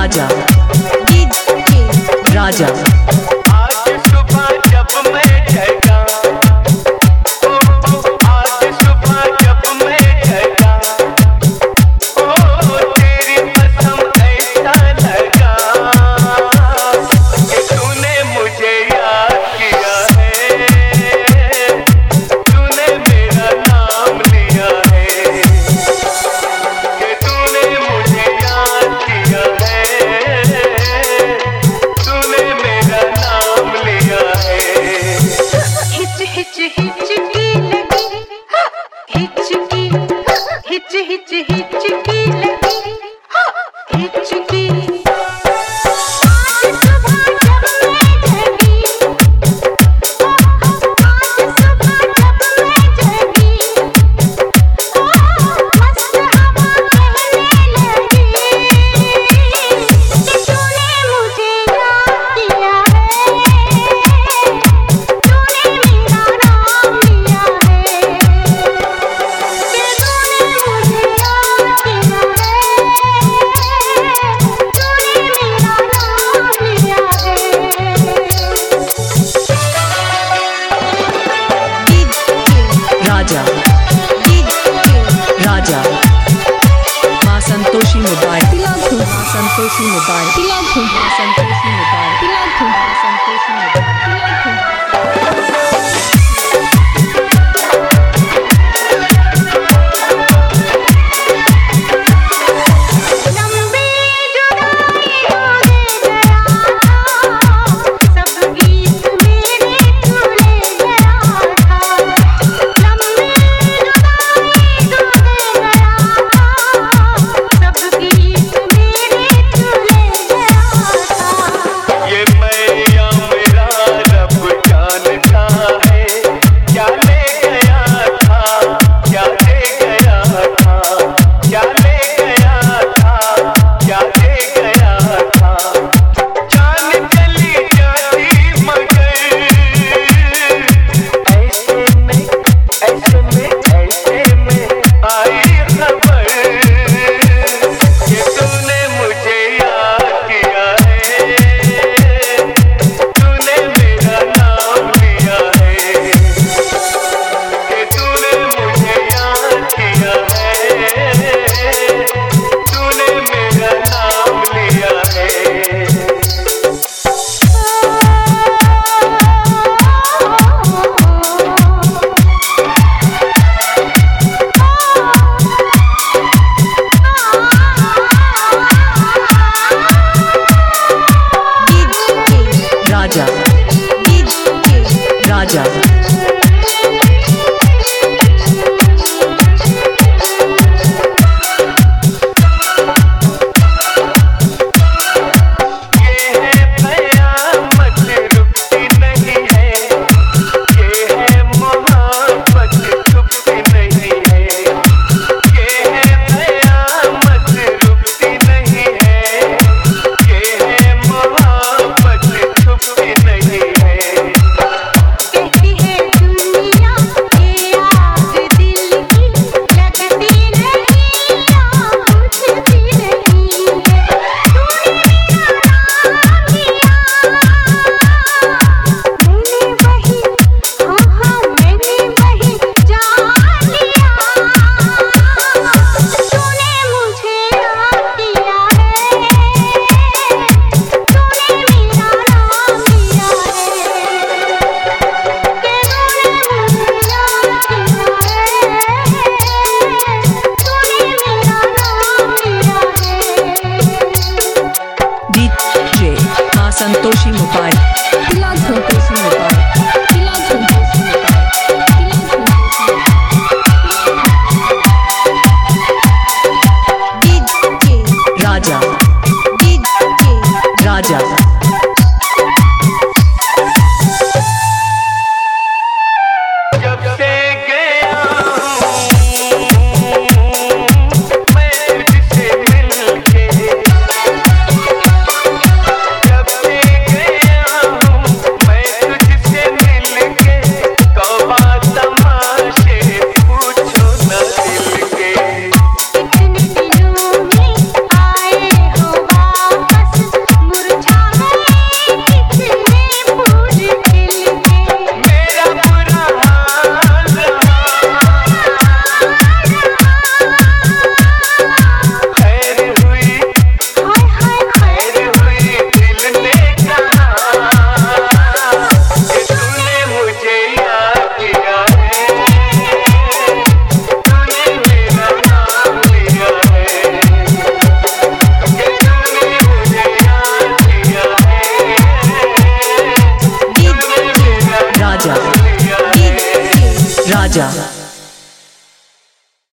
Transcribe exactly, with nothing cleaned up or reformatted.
राजा राजा आज सुबह जब मैं जगा, ओ आज सुबह जब मैं जगा, ओ तेरी कसम ऐसा लगा कि तूने मुझे याद किया है, तूने मेरा नाम लिया है, कि तूने मुझे याद किया है, तूने मेरा नाम लिया है। हिच हिच हिचकी लगी, हिचकी हिच हिच हिचकी लगी, हिचकी आज सुबह जब मैं जगी, आज सुबह जब मैं जगी, ओ मस्त हवा कहने लगी कि तूने मुझे याद किया है, तूने मेरा नाम लिया है, कि तूने मुझे याद किया है, तूने मेरा नाम लिया है। राजा राजा माँ संतोषी मुबारक, माँ संतोषी मुबारक, माँ संतोषी मुबारक, माँ संतोषी मुबारक।